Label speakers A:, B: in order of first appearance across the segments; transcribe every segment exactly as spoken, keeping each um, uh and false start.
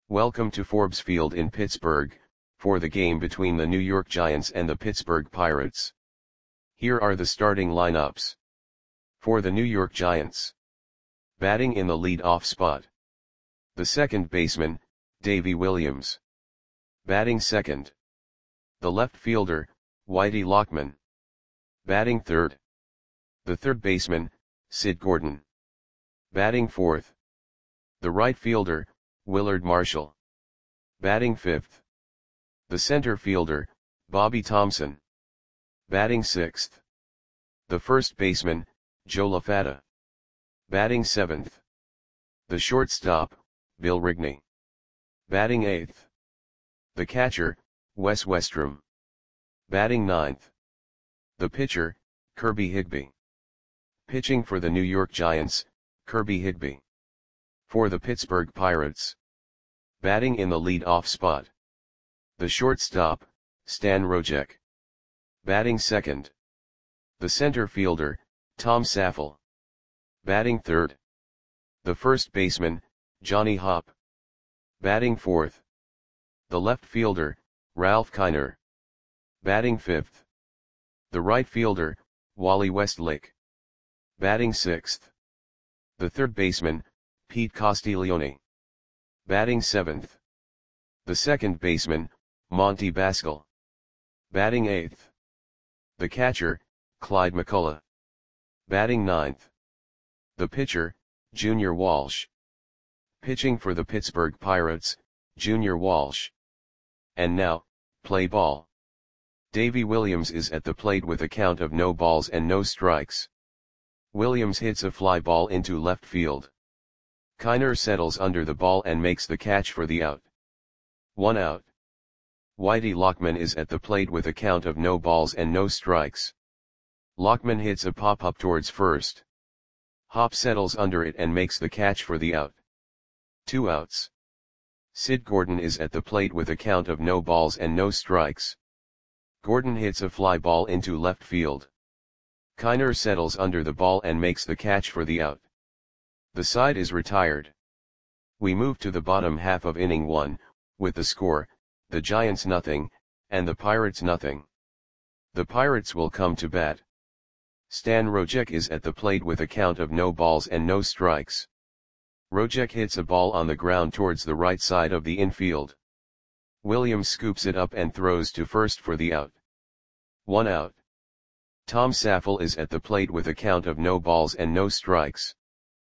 A: Welcome to Forbes Field in Pittsburgh, for the game between the New York Giants and the Pittsburgh Pirates. Here are the starting lineups. For the New York Giants. Batting in the lead-off spot. The second baseman, Davey Williams. Batting second. The left fielder, Whitey Lockman. Batting third. The third baseman, Sid Gordon. Batting fourth. The right fielder, Willard Marshall. Batting fifth. The center fielder, Bobby Thomson. Batting sixth. The first baseman, Joe LaFatta. Batting seventh. The shortstop, Bill Rigney. Batting eighth. The catcher, Wes Westrum. Batting ninth. The pitcher, Kirby Higbee. Pitching for the New York Giants, Kirby Higbee. For the Pittsburgh Pirates. Batting in the lead-off spot. The shortstop, Stan Rojek. Batting second. The center fielder, Tom Saffel. Batting third. The first baseman, Johnny Hopp. Batting fourth. The left fielder, Ralph Kiner. Batting fifth. The right fielder, Wally Westlake. Batting sixth. The third baseman, Pete Castiglione. Batting seventh. The second baseman, Monty Baskel. Batting eighth. The catcher, Clyde McCullough. Batting ninth. The pitcher, Junior Walsh. Pitching for the Pittsburgh Pirates, Junior Walsh. And now, play ball. Davey Williams is at the plate with a count of no balls and no strikes. Williams hits a fly ball into left field. Kiner settles under the ball and makes the catch for the out. One out. Whitey Lockman is at the plate with a count of no balls and no strikes. Lockman hits a pop-up towards first. Hopp settles under it and makes the catch for the out. Two outs. Sid Gordon is at the plate with a count of no balls and no strikes. Gordon hits a fly ball into left field. Kiner settles under the ball and makes the catch for the out. The side is retired. We move to the bottom half of inning one, with the score, the Giants nothing, and the Pirates nothing. The Pirates will come to bat. Stan Rojek is at the plate with a count of no balls and no strikes. Rojek hits a ball on the ground towards the right side of the infield. Williams scoops it up and throws to first for the out. One out. Tom Saffel is at the plate with a count of no balls and no strikes.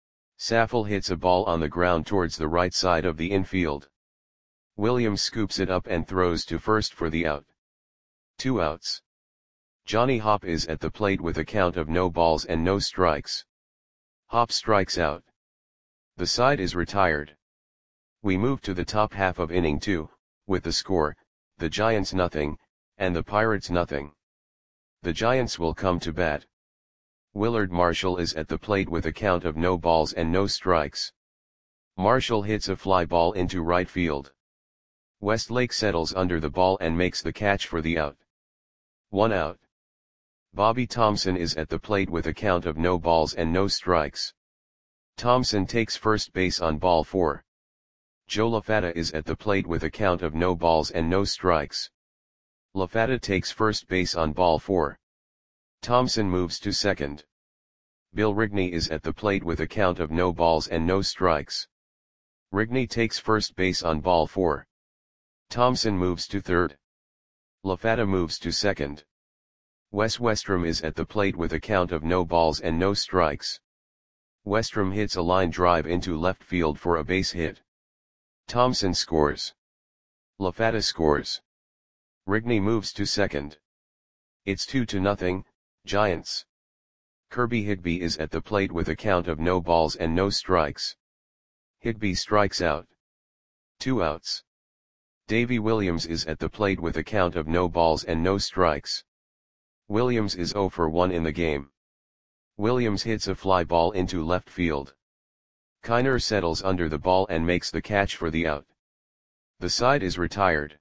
A: Saffel hits a ball on the ground towards the right side of the infield. Williams scoops it up and throws to first for the out. Two outs. Johnny Hopp is at the plate with a count of no balls and no strikes. Hopp strikes out. The side is retired. We move to the top half of inning two, with the score, the Giants nothing, and the Pirates nothing. The Giants will come to bat. Willard Marshall is at the plate with a count of no balls and no strikes. Marshall hits a fly ball into right field. Westlake settles under the ball and makes the catch for the out. One out. Bobby Thomson is at the plate with a count of no balls and no strikes. Thomson takes first base on ball four. Joe LaFatta is at the plate with a count of no balls and no strikes. LaFatta takes first base on ball four. Thomson moves to second. Bill Rigney is at the plate with a count of no balls and no strikes. Rigney takes first base on ball four. Thomson moves to third. LaFatta moves to second. Wes Westrum is at the plate with a count of no balls and no strikes. Westrum hits a line drive into left field for a base hit. Thomson scores. LaFatta scores. Rigney moves to second. It's two to nothing, Giants. Kirby Higbee is at the plate with a count of no balls and no strikes. Higbee strikes out. Two outs. Davey Williams is at the plate with a count of no balls and no strikes. Williams is zero for one in the game. Williams hits a fly ball into left field. Kiner settles under the ball and makes the catch for the out. The side is retired.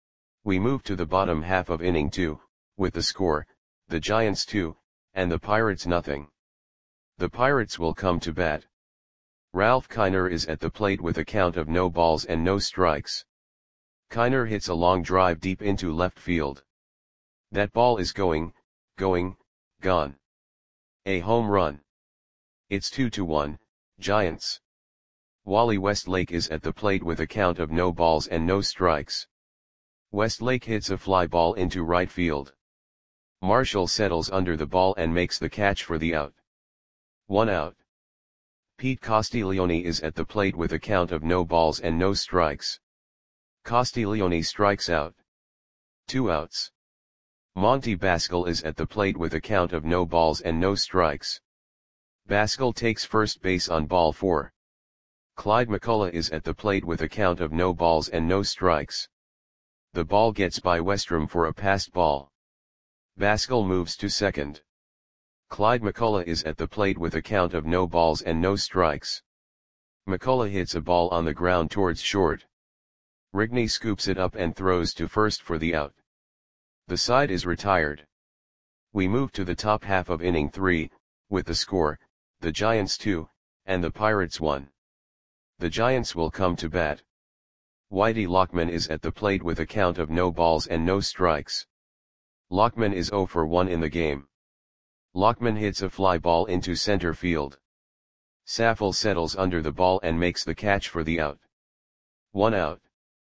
A: We move to the bottom half of inning two, with the score, the Giants two, and the Pirates nothing. The Pirates will come to bat. Ralph Kiner is at the plate with a count of no balls and no strikes. Kiner hits a long drive deep into left field. That ball is going, going, gone. A home run. It's two to one, Giants. Wally Westlake is at the plate with a count of no balls and no strikes. Westlake hits a fly ball into right field. Marshall settles under the ball and makes the catch for the out. One out. Pete Castiglione is at the plate with a count of no balls and no strikes. Castiglione strikes out. Two outs. Monty Baskel is at the plate with a count of no balls and no strikes. Baskel takes first base on ball four. Clyde McCullough is at the plate with a count of no balls and no strikes. The ball gets by Westrom for a passed ball. Baskel moves to second. Clyde McCullough is at the plate with a count of no balls and no strikes. McCullough hits a ball on the ground towards short. Rigney scoops it up and throws to first for the out. The side is retired. We move to the top half of inning three, with the score, the Giants two, and the Pirates one. The Giants will come to bat. Whitey Lockman is at the plate with a count of no balls and no strikes. Lockman is zero for one in the game. Lockman hits a fly ball into center field. Saffold settles under the ball and makes the catch for the out. One out.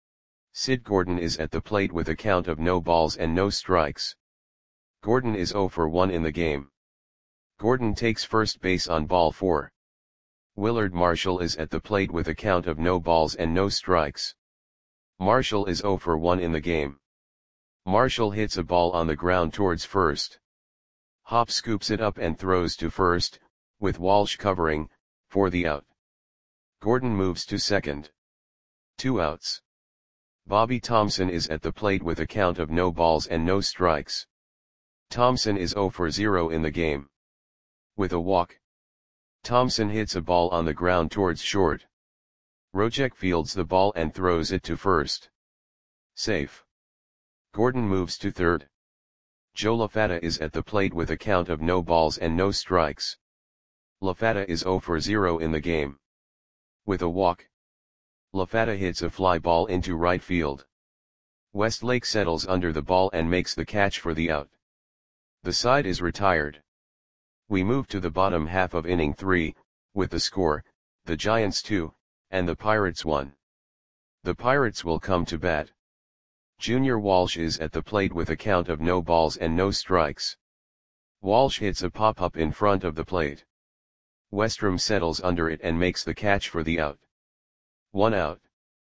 A: Sid Gordon is at the plate with a count of no balls and no strikes. Gordon is zero for one in the game. Gordon takes first base on ball four. Willard Marshall is at the plate with a count of no balls and no strikes. Marshall is zero for one in the game. Marshall hits a ball on the ground towards first. Hop scoops it up and throws to first, with Walsh covering, for the out. Gordon moves to second. Two outs. Bobby Thompson is at the plate with a count of no balls and no strikes. Thompson is zero for zero in the game. With a walk. Thompson hits a ball on the ground towards short. Rojek fields the ball and throws it to first. Safe. Gordon moves to third. Joe LaFatta is at the plate with a count of no balls and no strikes. LaFatta is zero for zero in the game. With a walk. LaFatta hits a fly ball into right field. Westlake settles under the ball and makes the catch for the out. The side is retired. We move to the bottom half of inning three, with the score, the Giants two, and the Pirates one. The Pirates will come to bat. Junior Walsh is at the plate with a count of no balls and no strikes. Walsh hits a pop-up in front of the plate. Westrom settles under it and makes the catch for the out. One out.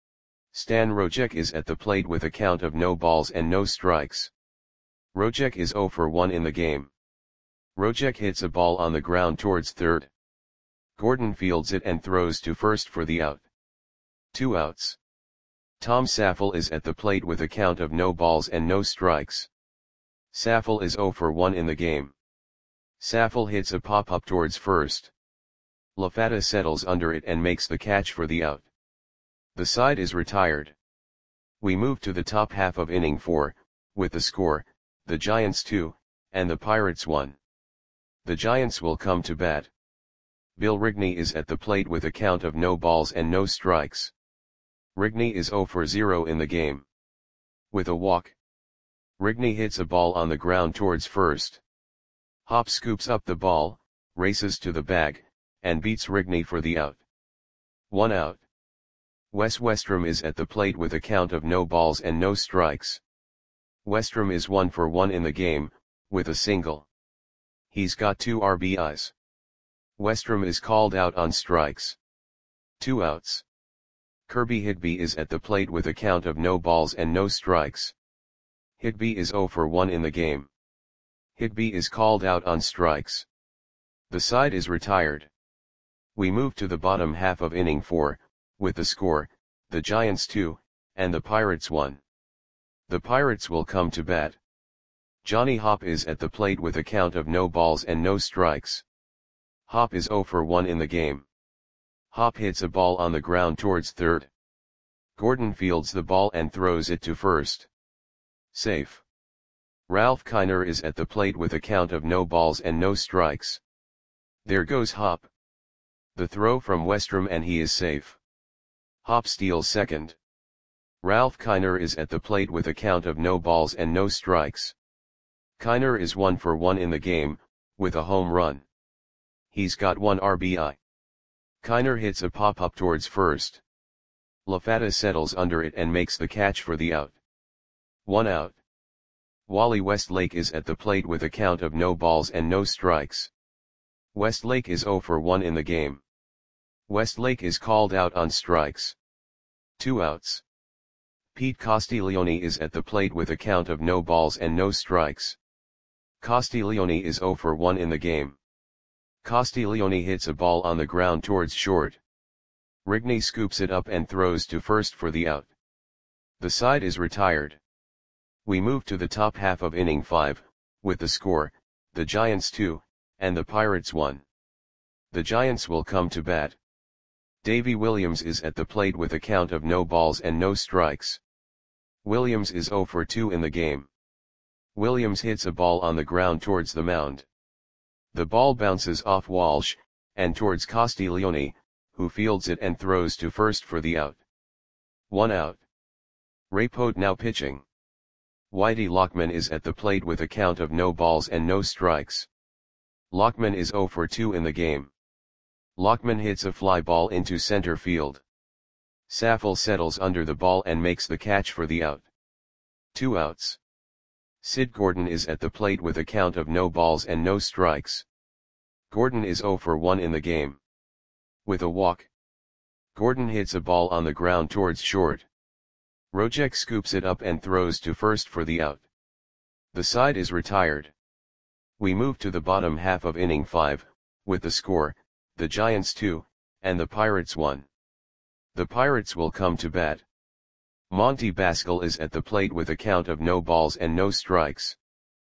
A: Stan Rojek is at the plate with a count of no balls and no strikes. Rojek is zero for one in the game. Rojek hits a ball on the ground towards third. Gordon fields it and throws to first for the out. Two outs. Tom Saffold is at the plate with a count of no balls and no strikes. Saffold is zero for one in the game. Saffold hits a pop-up towards first. LaFatta settles under it and makes the catch for the out. The side is retired. We move to the top half of inning four, with the score, the Giants two, and the Pirates one. The Giants will come to bat. Bill Rigney is at the plate with a count of no balls and no strikes. Rigney is zero for zero in the game. With a walk. Rigney hits a ball on the ground towards first. Hop scoops up the ball, races to the bag, and beats Rigney for the out. One out. Wes Westrom is at the plate with a count of no balls and no strikes. Westrom is one for one in the game, with a single. He's got two R B Is. Westrom is called out on strikes. Two outs. Kirby Higby is at the plate with a count of no balls and no strikes. Higby is zero for one in the game. Higby is called out on strikes. The side is retired. We move to the bottom half of inning four, with the score, the Giants two, and the Pirates one. The Pirates will come to bat. Johnny Hop is at the plate with a count of no balls and no strikes. Hop is zero for one in the game. Hop hits a ball on the ground towards third. Gordon fields the ball and throws it to first. Safe. Ralph Kiner is at the plate with a count of no balls and no strikes. There goes Hop. The throw from Westrom and he is safe. Hop steals second. Ralph Kiner is at the plate with a count of no balls and no strikes. Kiner is one for one in the game, with a home run. He's got one R B I. Kiner hits a pop-up towards first. LaFatta settles under it and makes the catch for the out. One out. Wally Westlake is at the plate with a count of no balls and no strikes. Westlake is zero for one in the game. Westlake is called out on strikes. Two outs. Pete Castiglione is at the plate with a count of no balls and no strikes. Castiglione is zero for one in the game. Castiglione hits a ball on the ground towards short. Rigney scoops it up and throws to first for the out. The side is retired. We move to the top half of inning five, with the score, the Giants two, and the Pirates one. The Giants will come to bat. Davy Williams is at the plate with a count of no balls and no strikes. Williams is zero for two in the game. Williams hits a ball on the ground towards the mound. The ball bounces off Walsh, and towards Castiglione, who fields it and throws to first for the out. One out. Raypote now pitching. Whitey Lockman is at the plate with a count of no balls and no strikes. Lockman is zero for two in the game. Lockman hits a fly ball into center field. Saffold settles under the ball and makes the catch for the out. Two outs. Sid Gordon is at the plate with a count of no balls and no strikes. Gordon is zero for one in the game. With a walk. Gordon hits a ball on the ground towards short. Rojek scoops it up and throws to first for the out. The side is retired. We move to the bottom half of inning five, with the score, the Giants two, and the Pirates one. The Pirates will come to bat. Monty Baskel is at the plate with a count of no balls and no strikes.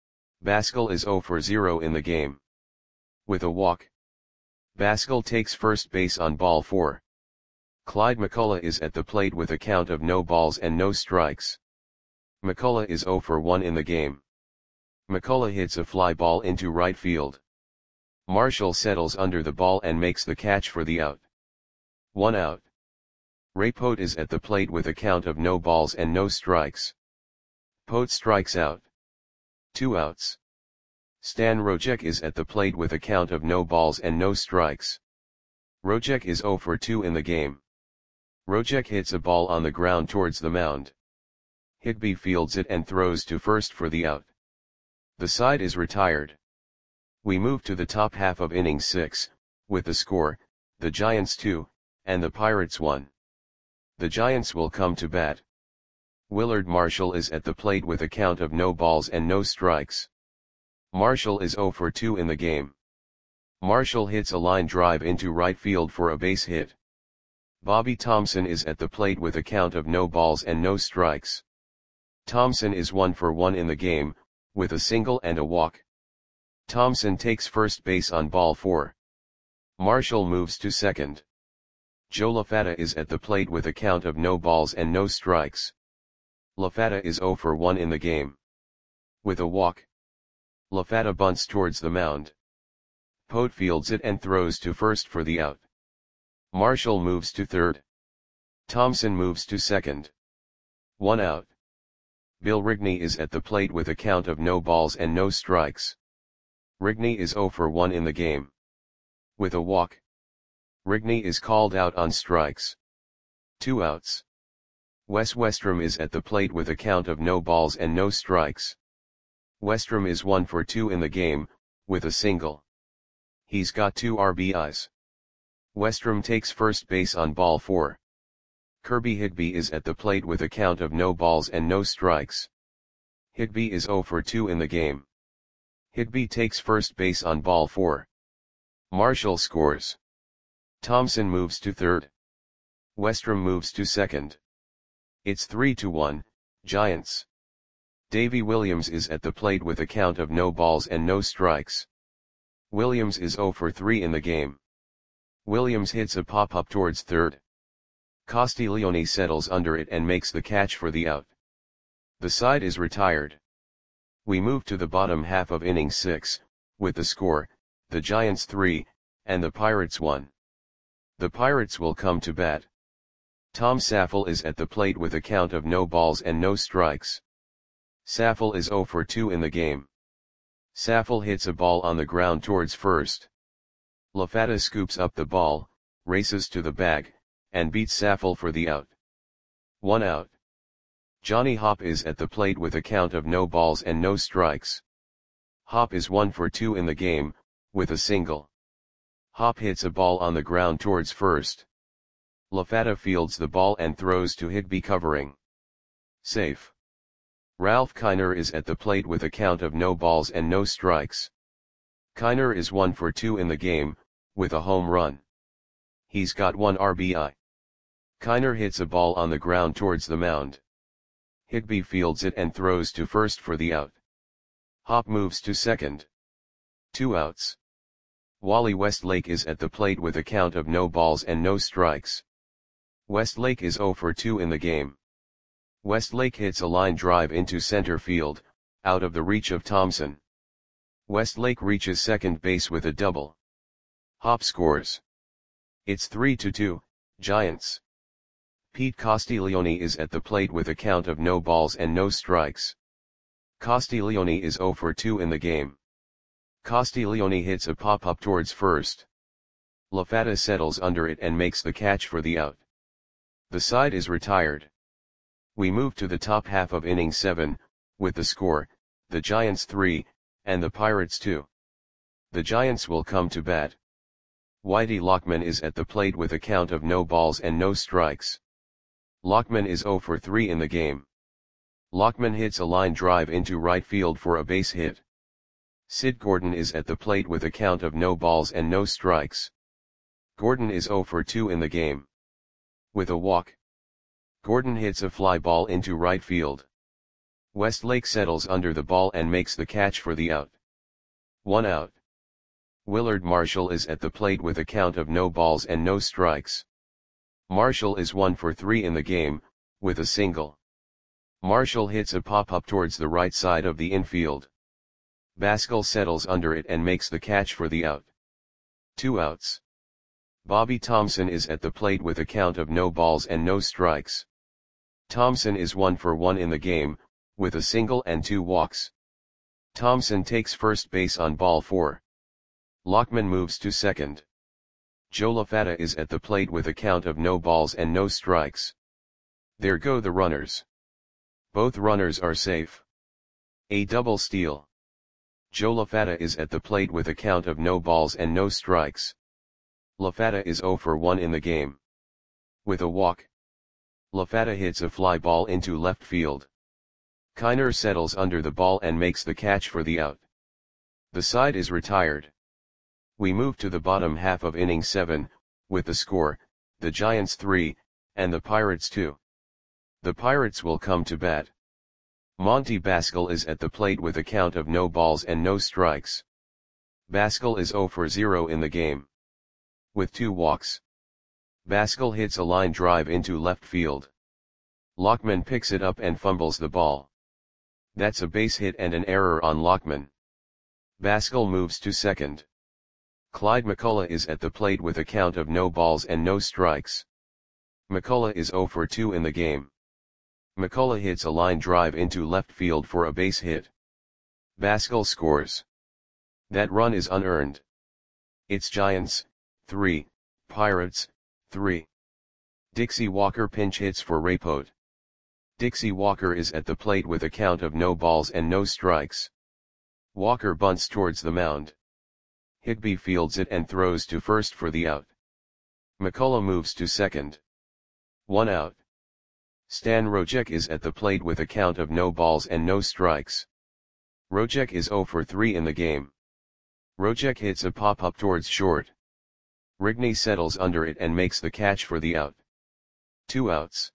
A: Baskel is zero for zero in the game. With a walk. Baskel takes first base on ball four. Clyde McCullough is at the plate with a count of no balls and no strikes. McCullough is zero for one in the game. McCullough hits a fly ball into right field. Marshall settles under the ball and makes the catch for the out. One out. Raypote is at the plate with a count of no balls and no strikes. Pote strikes out. Two outs. Stan Rojek is at the plate with a count of no balls and no strikes. Rojek is zero for two in the game. Rojek hits a ball on the ground towards the mound. Higbee fields it and throws to first for the out. The side is retired. We move to the top half of inning six, with the score, the Giants two, and the Pirates one. The Giants will come to bat. Willard Marshall is at the plate with a count of no balls and no strikes. Marshall is zero for two in the game. Marshall hits a line drive into right field for a base hit. Bobby Thompson is at the plate with a count of no balls and no strikes. Thompson is one for one in the game, with a single and a walk. Thompson takes first base on ball four. Marshall moves to second. Joe LaFatta is at the plate with a count of no balls and no strikes. LaFatta is zero for one in the game. With a walk. LaFatta bunts towards the mound. Pote fields it and throws to first for the out. Marshall moves to third. Thompson moves to second. One out. Bill Rigney is at the plate with a count of no balls and no strikes. Rigney is zero for one in the game. With a walk. Rigney is called out on strikes. Two outs. Wes Westrom is at the plate with a count of no balls and no strikes. Westrom is one for two in the game, with a single. He's got two R B Is. Westrom takes first base on ball four. Kirby Higbee is at the plate with a count of no balls and no strikes. Higbee is zero for two in the game. Higbee takes first base on ball four. Marshall scores. Thompson moves to third. Westrom moves to second. It's three to one, Giants. Davy Williams is at the plate with a count of no balls and no strikes. Williams is zero for three in the game. Williams hits a pop-up towards third. Castiglione settles under it and makes the catch for the out. The side is retired. We move to the bottom half of inning six, with the score, the Giants three, and the Pirates one. The Pirates will come to bat. Tom Saffel is at the plate with a count of no balls and no strikes. Saffel is zero for two in the game. Saffel hits a ball on the ground towards first. LaFatta scoops up the ball, races to the bag, and beats Saffel for the out. One out. Johnny Hopp is at the plate with a count of no balls and no strikes. Hopp is one for two in the game, with a single. Hopp hits a ball on the ground towards first. LaFatta fields the ball and throws to Higbee covering. Safe. Ralph Kiner is at the plate with a count of no balls and no strikes. Kiner is one for two in the game, with a home run. He's got one R B I. Kiner hits a ball on the ground towards the mound. Higbee fields it and throws to first for the out. Hopp moves to second. Two outs. Wally Westlake is at the plate with a count of no balls and no strikes. Westlake is zero for two in the game. Westlake hits a line drive into center field, out of the reach of Thompson. Westlake reaches second base with a double. Hopp scores. It's three to two, Giants. Pete Castiglione is at the plate with a count of no balls and no strikes. Castiglione is zero for two in the game. Castiglione hits a pop-up towards first. LaFatta settles under it and makes the catch for the out. The side is retired. We move to the top half of inning seven, with the score, the Giants three, and the Pirates two. The Giants will come to bat. Whitey Lockman is at the plate with a count of no balls and no strikes. Lockman is zero for three in the game. Lockman hits a line drive into right field for a base hit. Sid Gordon is at the plate with a count of no balls and no strikes. Gordon is zero for two in the game. With a walk, Gordon hits a fly ball into right field. Westlake settles under the ball and makes the catch for the out. One out. Willard Marshall is at the plate with a count of no balls and no strikes. Marshall is one for three in the game, with a single. Marshall hits a pop-up towards the right side of the infield. Baskell settles under it and makes the catch for the out. Two outs. Bobby Thompson is at the plate with a count of no balls and no strikes. Thompson is one for one in the game, with a single and two walks. Thompson takes first base on ball four. Lockman moves to second. Joe LaFatta is at the plate with a count of no balls and no strikes. There go the runners. Both runners are safe. A double steal. Joe LaFatta is at the plate with a count of no balls and no strikes. LaFatta is zero for one in the game. With a walk, LaFatta hits a fly ball into left field. Kiner settles under the ball and makes the catch for the out. The side is retired. We move to the bottom half of inning seven, with the score, the Giants three, and the Pirates two. The Pirates will come to bat. Monty Baskell is at the plate with a count of no balls and no strikes. Baskell is zero for zero in the game. With two walks, Baskell hits a line drive into left field. Lockman picks it up and fumbles the ball. That's a base hit and an error on Lockman. Baskell moves to second. Clyde McCullough is at the plate with a count of no balls and no strikes. McCullough is zero for two in the game. McCullough hits a line drive into left field for a base hit. Baskell scores. That run is unearned. It's Giants, three, Pirates, three. Dixie Walker pinch hits for Rapote. Dixie Walker is at the plate with a count of no balls and no strikes. Walker bunts towards the mound. Higbee fields it and throws to first for the out. McCullough moves to second. One out. Stan Rojek is at the plate with a count of no balls and no strikes. Rojek is zero for three in the game. Rojek hits a pop-up towards short. Rigney settles under it and makes the catch for the out. Two outs.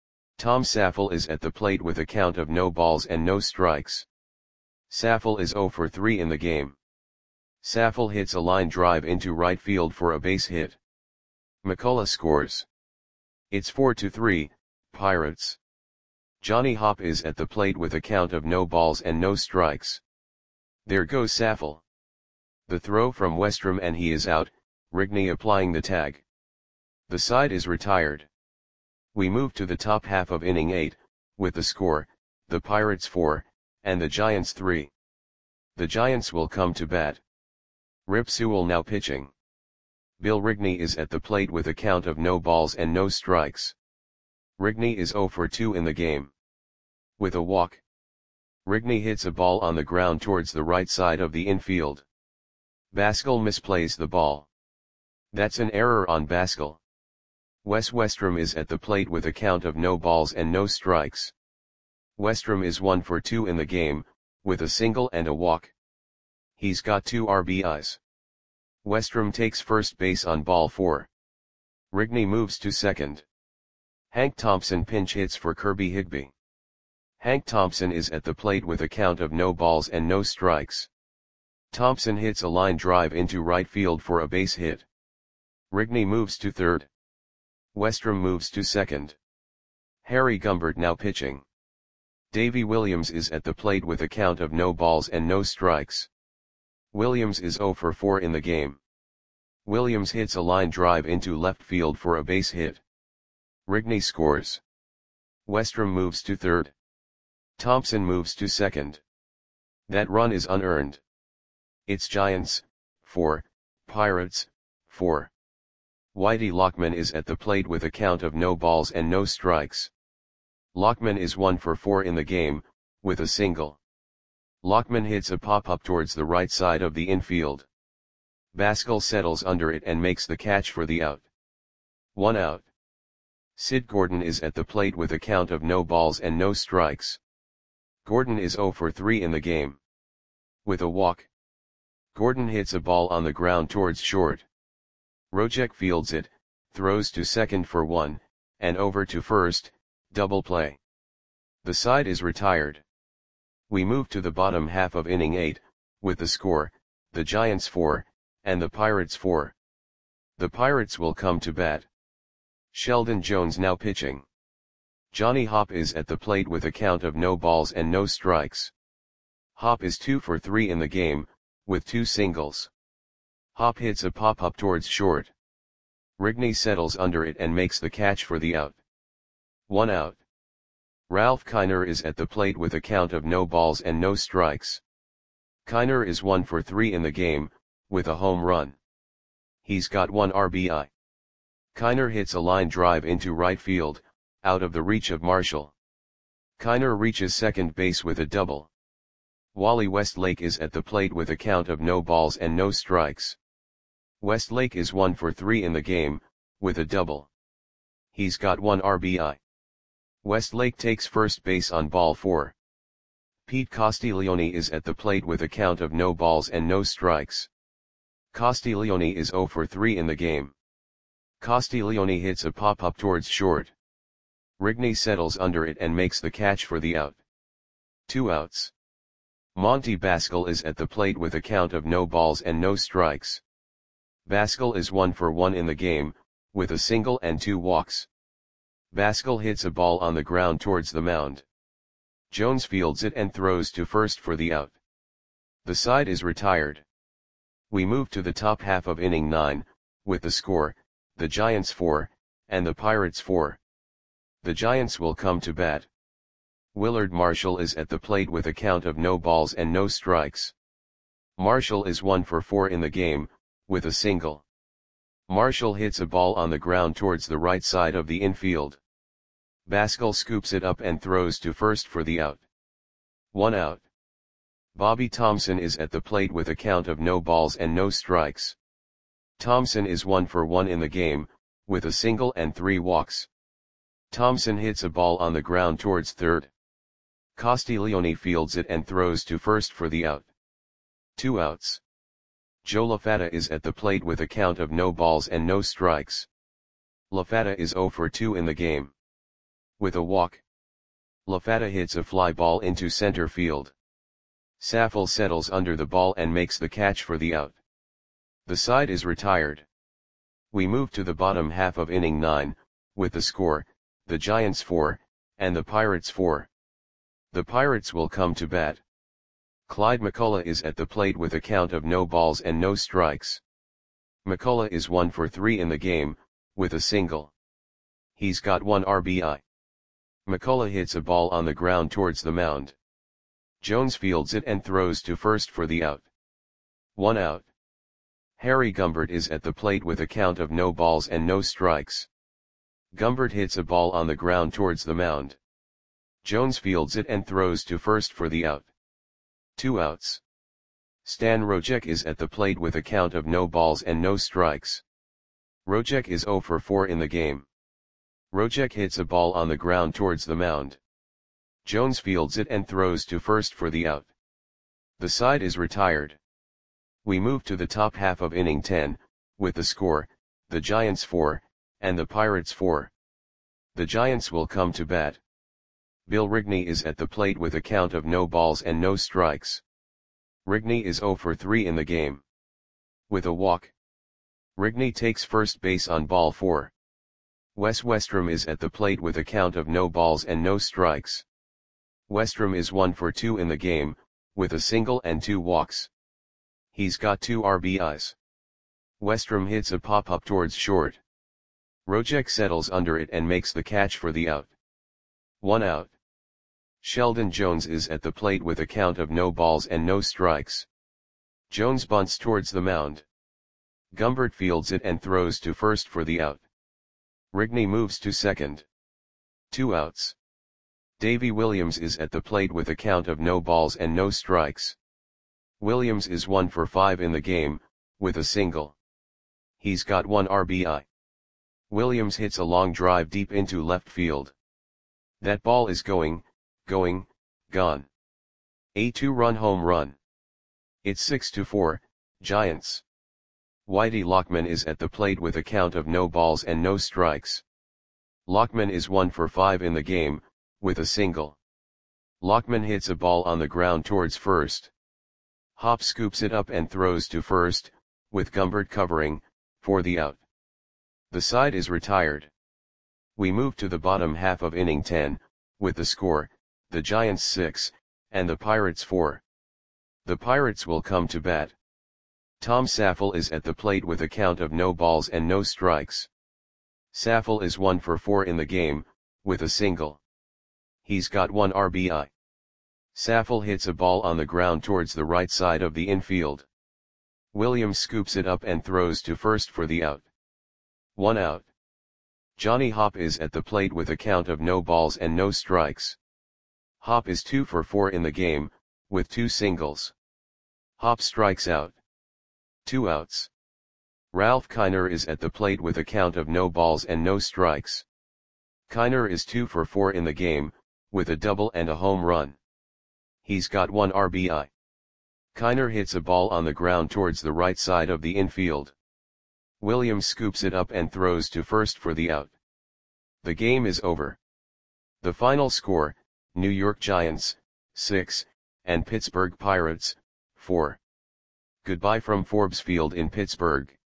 A: Tom Saffel is at the plate with a count of no balls and no strikes. Saffel is zero for three in the game. Saffel hits a line drive into right field for a base hit. McCullough scores. It's four to three, Pirates. Johnny Hopp is at the plate with a count of no balls and no strikes. There goes Saffel. The throw from Westrom and he is out, Rigney applying the tag. The side is retired. We move to the top half of inning eight, with the score, the Pirates four, and the Giants three. The Giants will come to bat. Rip Sewell now pitching. Bill Rigney is at the plate with a count of no balls and no strikes. Rigney is oh for two in the game. With a walk. Rigney hits a ball on the ground towards the right side of the infield. Baskell misplays the ball. That's an error on Baskell. Wes Westrom is at the plate with a count of no balls and no strikes. Westrom is one for two in the game, with a single and a walk. He's got two R B Is. Westrom takes first base on ball four. Rigney moves to second. Hank Thompson pinch hits for Kirby Higbee. Hank Thompson is at the plate with a count of no balls and no strikes. Thompson hits a line drive into right field for a base hit. Rigney moves to third. Westrom moves to second. Harry Gumbert now pitching. Davy Williams is at the plate with a count of no balls and no strikes. Williams is oh for four in the game. Williams hits a line drive into left field for a base hit. Rigney scores. Westrom moves to third. Thompson moves to second. That run is unearned. It's Giants, four, Pirates, four. Whitey Lockman is at the plate with a count of no balls and no strikes. Lockman is one for four in the game, with a single. Lockman hits a pop-up towards the right side of the infield. Baskell settles under it and makes the catch for the out. One out. Sid Gordon is at the plate with a count of no balls and no strikes. Gordon is oh for three in the game. With a walk. Gordon hits a ball on the ground towards short. Rojek fields it, throws to second for one, and over to first, double play. The side is retired. We move to the bottom half of inning eight, with the score, the Giants four, and the Pirates four. The Pirates will come to bat. Sheldon Jones now pitching. Johnny Hopp is at the plate with a count of no balls and no strikes. Hopp is two for three in the game, with two singles. Hopp hits a pop-up towards short. Rigney settles under it and makes the catch for the out. One out. Ralph Kiner is at the plate with a count of no balls and no strikes. Kiner is one for three in the game, with a home run. He's got one R B I. Kiner hits a line drive into right field, out of the reach of Marshall. Kiner reaches second base with a double. Wally Westlake is at the plate with a count of no balls and no strikes. Westlake is one for three in the game, with a double. He's got one R B I. Westlake takes first base on ball four. Pete Castiglione is at the plate with a count of no balls and no strikes. Castiglione is oh for three in the game. Castiglione hits a pop-up towards short. Rigney settles under it and makes the catch for the out. Two outs. Monty Baskell is at the plate with a count of no balls and no strikes. Baskell is one for one in the game, with a single and two walks. Baskell hits a ball on the ground towards the mound. Jones fields it and throws to first for the out. The side is retired. We move to the top half of inning nine, with the score, the Giants four, and the Pirates four. The Giants will come to bat. Willard Marshall is at the plate with a count of no balls and no strikes. Marshall is one for four in the game, with a single. Marshall hits a ball on the ground towards the right side of the infield. Baskell scoops it up and throws to first for the out. One out. Bobby Thompson is at the plate with a count of no balls and no strikes. Thompson is one for one in the game, with a single and three walks. Thompson hits a ball on the ground towards third. Castiglione fields it and throws to first for the out. Two outs. Joe LaFatta is at the plate with a count of no balls and no strikes. LaFatta is oh for two in the game. With a walk. LaFatta hits a fly ball into center field. Saffold settles under the ball and makes the catch for the out. The side is retired. We move to the bottom half of inning nine, with the score, the Giants four, and the Pirates four. The Pirates will come to bat. Clyde McCullough is at the plate with a count of no balls and no strikes. McCullough is one for three in the game, with a single. He's got one R B I. McCullough hits a ball on the ground towards the mound. Jones fields it and throws to first for the out. One out. Harry Gumbert is at the plate with a count of no balls and no strikes. Gumbert hits a ball on the ground towards the mound. Jones fields it and throws to first for the out. Two outs. Stan Rojek is at the plate with a count of no balls and no strikes. Rojek is zero for four in the game. Rojek hits a ball on the ground towards the mound. Jones fields it and throws to first for the out. The side is retired. We move to the top half of inning ten, with the score, the Giants four, and the Pirates four. The Giants will come to bat. Bill Rigney is at the plate with a count of no balls and no strikes. Rigney is zero for three in the game. With a walk. Rigney takes first base on ball four. Wes Westrom is at the plate with a count of no balls and no strikes. Westrom is one for two in the game, with a single and two walks. He's got two R B Is. Westrom hits a pop-up towards short. Rojek settles under it and makes the catch for the out. One out. Sheldon Jones is at the plate with a count of no balls and no strikes. Jones bunts towards the mound. Gumbert fields it and throws to first for the out. Rigney moves to second. Two outs. Davy Williams is at the plate with a count of no balls and no strikes. Williams is one for five in the game, with a single. He's got one R B I. Williams hits a long drive deep into left field. That ball is going, going, gone. A two-run home run. It's six to four, Giants. Whitey Lockman is at the plate with a count of no balls and no strikes. Lockman is one for five in the game, with a single. Lockman hits a ball on the ground towards first. Hop scoops it up and throws to first, with Gumbert covering, for the out. The side is retired. We move to the bottom half of inning ten, with the score, the Giants six, and the Pirates four. The Pirates will come to bat. Tom Saffel is at the plate with a count of no balls and no strikes. Saffel is one for four in the game, with a single. He's got one R B I. Saffel hits a ball on the ground towards the right side of the infield. Williams scoops it up and throws to first for the out. One out. Johnny Hop is at the plate with a count of no balls and no strikes. Hop is two for four in the game, with two singles. Hop strikes out. Two outs. Ralph Kiner is at the plate with a count of no balls and no strikes. Kiner is two for four in the game, with a double and a home run. He's got one R B I. Kiner hits a ball on the ground towards the right side of the infield. Williams scoops it up and throws to first for the out. The game is over. The final score, New York Giants, six, and Pittsburgh Pirates, four. Goodbye from Forbes Field in Pittsburgh.